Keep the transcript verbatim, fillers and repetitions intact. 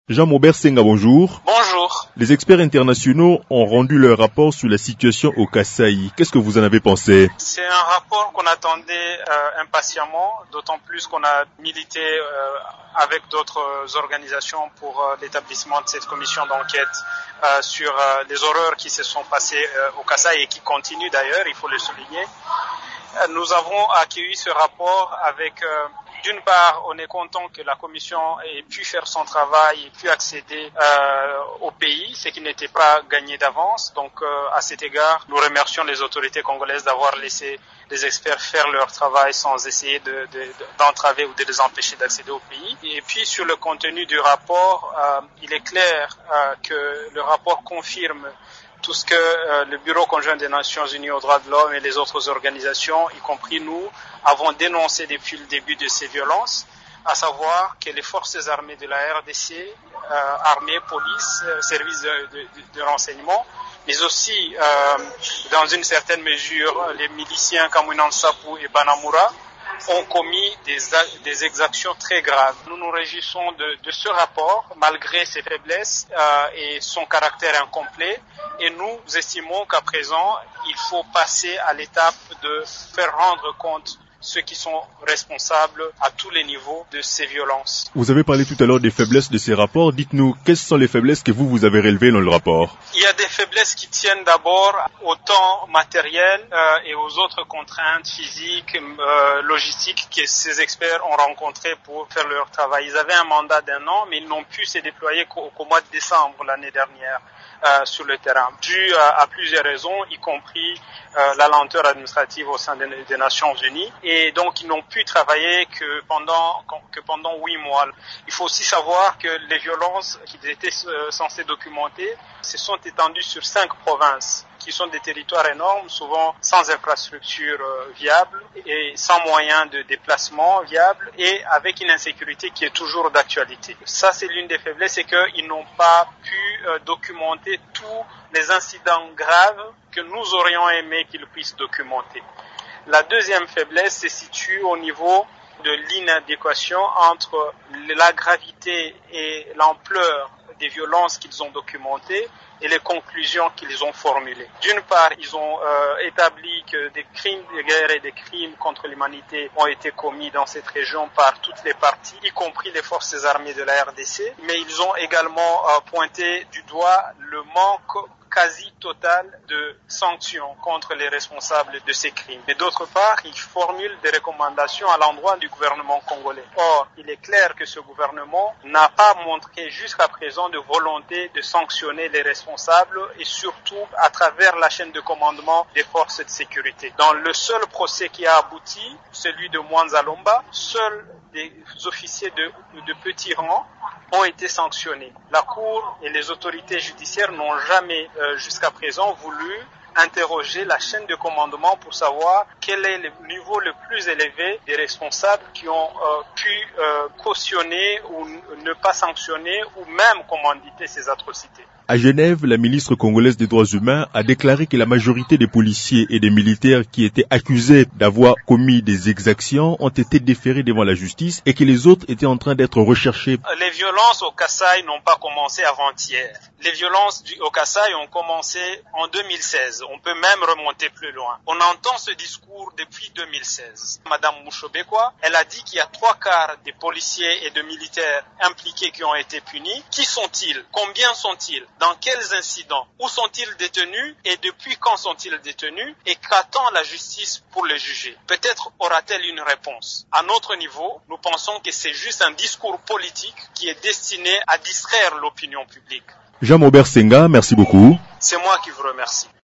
Jean-Maubert Senga, bonjour. Bonjour. Les experts internationaux ont rendu leur rapport sur la situation au Kasaï. Qu'est-ce que vous en avez pensé? C'est un rapport qu'on attendait euh, impatiemment, d'autant plus qu'on a milité euh, avec d'autres organisations pour euh, l'établissement de cette commission d'enquête euh, sur euh, les horreurs qui se sont passées euh, au Kasaï et qui continuent d'ailleurs, il faut le souligner. Euh, nous avons accueilli ce rapport avec... Euh, D'une part, on est content que la commission ait pu faire son travail et pu accéder euh, au pays, ce qui n'était pas gagné d'avance. Donc, euh, à cet égard, nous remercions les autorités congolaises d'avoir laissé les experts faire leur travail sans essayer de, de, d'entraver ou de les empêcher d'accéder au pays. Et puis, sur le contenu du rapport, euh, il est clair euh, que le rapport confirme tout ce que euh, le Bureau conjoint des Nations Unies aux droits de l'homme et les autres organisations, y compris nous, avons dénoncé depuis le début de ces violences, à savoir que les forces armées de la R D C, euh, armée, police, euh, services de, de, de renseignement, mais aussi, euh, dans une certaine mesure, les miliciens Kamwina Nsapu et Banamura, ont commis des, des exactions très graves. Nous nous réjouissons de, de ce rapport, malgré ses faiblesses euh, et son caractère incomplet, et nous estimons qu'à présent, il faut passer à l'étape de faire rendre compte ceux qui sont responsables à tous les niveaux de ces violences. Vous avez parlé tout à l'heure des faiblesses de ces rapports. Dites-nous, quelles sont les faiblesses que vous, vous avez relevées dans le rapport? Il y a des faiblesses qui tiennent d'abord au temps matériel euh, et aux autres contraintes physiques, euh, logistiques que ces experts ont rencontrées pour faire leur travail. Ils avaient un mandat d'un an, mais ils n'ont pu se déployer qu'au, qu'au mois de décembre l'année dernière. Euh, sur le terrain, dû à, à plusieurs raisons, y compris euh, la lenteur administrative au sein des, des Nations Unies, et donc ils n'ont pu travailler que pendant que pendant huit mois. Il faut aussi savoir que les violences qui étaient euh, censées documenter se sont étendues sur cinq provinces, qui sont des territoires énormes, souvent sans infrastructure euh, viable et sans moyens de déplacement viable et avec une insécurité qui est toujours d'actualité. Ça, c'est l'une des faiblesses, c'est qu'ils n'ont pas pu euh, documenter tous les incidents graves que nous aurions aimé qu'ils puissent documenter. La deuxième faiblesse se situe au niveau de l'inadéquation entre la gravité et l'ampleur des violences qu'ils ont documentées et les conclusions qu'ils ont formulées. D'une part, ils ont euh, établi que des crimes de guerre et des crimes contre l'humanité ont été commis dans cette région par toutes les parties, y compris les forces armées de la R D C, mais ils ont également euh, pointé du doigt le manque quasi total de sanctions contre les responsables de ces crimes. Et d'autre part, ils formulent des recommandations à l'endroit du gouvernement congolais. Or, il est clair que ce gouvernement n'a pas montré jusqu'à présent de volonté de sanctionner les responsables et surtout à travers la chaîne de commandement des forces de sécurité. Dans le seul procès qui a abouti, celui de Mwanza Lomba, seuls des officiers de, de petit rang ont été sanctionnés. La Cour et les autorités judiciaires n'ont jamais, euh, jusqu'à présent, voulu interroger la chaîne de commandement pour savoir quel est le niveau le plus élevé des responsables qui ont euh, pu euh, cautionner ou ne pas sanctionner ou même commanditer ces atrocités. À Genève, la ministre congolaise des droits humains a déclaré que la majorité des policiers et des militaires qui étaient accusés d'avoir commis des exactions ont été déférés devant la justice et que les autres étaient en train d'être recherchés. Les violences au Kasaï n'ont pas commencé avant-hier. Les violences du, au Kasaï ont commencé en deux mille seize. On peut même remonter plus loin. On entend ce discours depuis deux mille seize. Madame Mushobekwa, elle a dit qu'il y a trois quarts des policiers et de militaires impliqués qui ont été punis. Qui sont-ils? Combien sont-ils? Dans quels incidents? Où sont-ils détenus? Et depuis quand sont-ils détenus? Et qu'attend la justice pour les juger? Peut-être aura-t-elle une réponse. À notre niveau, nous pensons que c'est juste un discours politique qui est destiné à distraire l'opinion publique. Jean-Maubert Senga, merci beaucoup. C'est moi qui vous remercie.